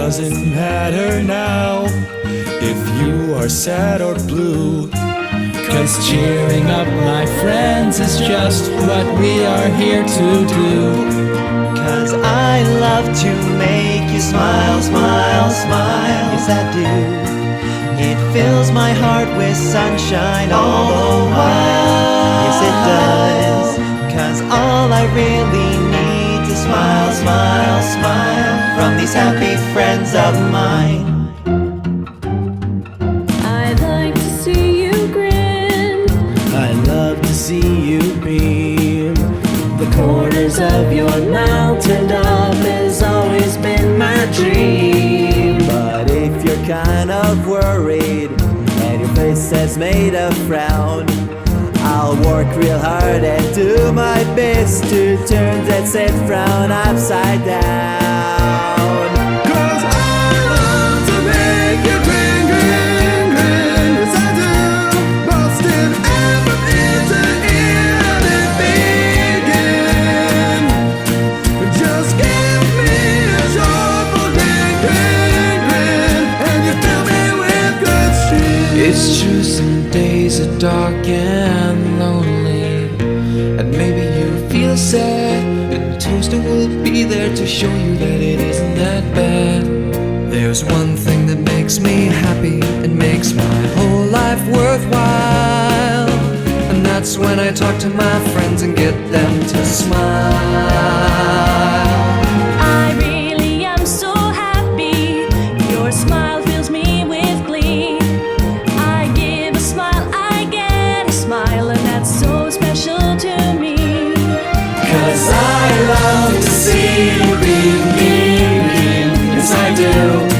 doesn't matter now if you are sad or blue, 'cause cheering up my friends is just what we are here to do. 'Cause I love to make you smile, smile, smile. Yes, I do. It fills my heart with sunshine all the while. Yes, it does. 'Cause all I really need is smile, smile, smile from these happy friends of mine. I'd like to see you grin. I love to see you beam. The corners of your mountain top has always been my dream. But if you're kind of worried and your face has made a frown, I'll work real hard and do my best to turn that sad frown upside down. 'Cause I love to make you grin, grin, grin. Yes, I do. Busting effort into anything. Just give me a joyful grin, grin, grin, and you fill me with good shit. It's true, some days are dark and lonely, and maybe you feel sad, and Toaster will be there to show you that it isn't that bad. There's one thing that makes me happy and makes my whole life worthwhile, and that's when I talk to my friends and get them to smile. I really am so happy. Your smile fills me with glee. I give a smile, I get a smile, and that's so special to me. 'Cause I love to see you beaming, yes I do.